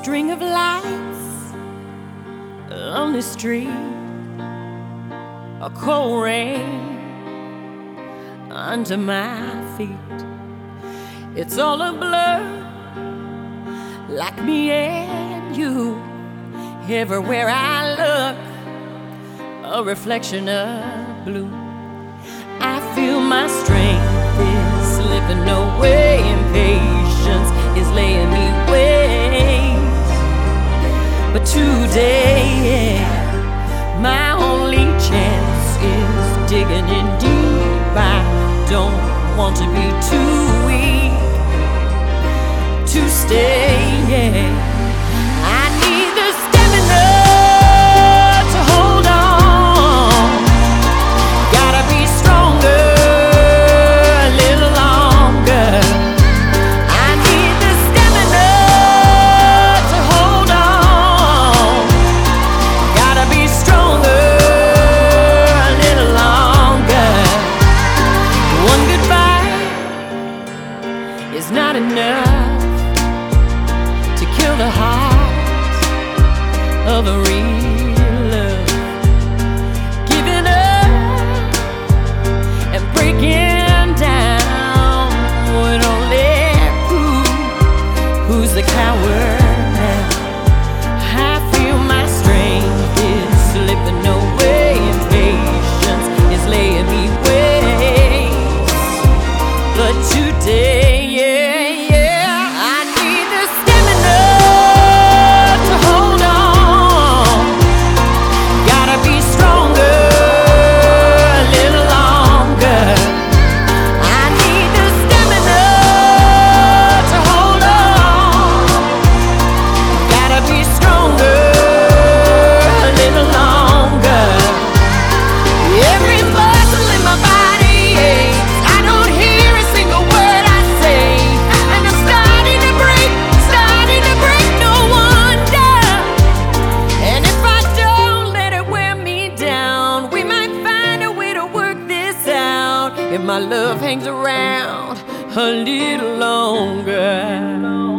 string of lights on the street, a cold rain under my feet. It's all a blur, like me and you. Everywhere I look, a reflection of blue. I feel my strength is slipping away, impatience is laying me waste. But today, my only chance is digging in deep. I don't want to be too weak to stay. I need the stamina to hold on. Gotta be stronger, a little longer. I need the stamina to hold on. Gotta be stronger, a little longer. One goodbye is not enough to kill the heart of a real love. Giving up and breaking down would only prove who's the coward now. I feel my strength is slipping away, impatience is laying me waste. But today, if my love hangs around a little longer.